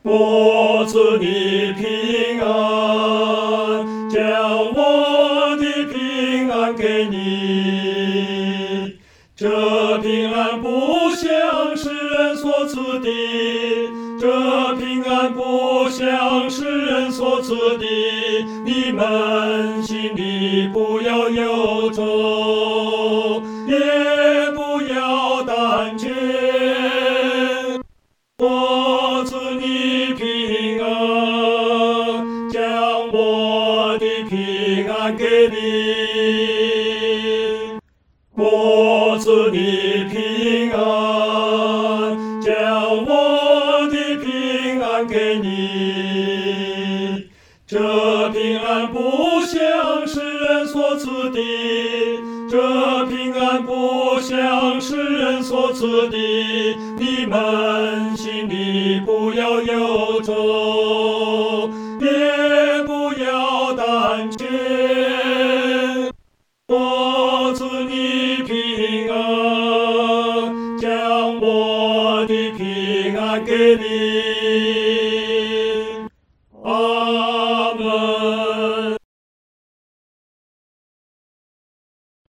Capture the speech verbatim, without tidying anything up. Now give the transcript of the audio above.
我赐你平安，将我的平安给你。这平安不像世人所赐的，这平安不像世人所赐的。你们心里不要忧愁，也不要胆怯。我赐你平安，将我的平安给你。我赐你平安，将我的平安给你。这平安不像世人所赐的，这平安不像世人所赐的。你们心里不要忧愁，也不要胆怯。我赐你平安，将我的平安给你。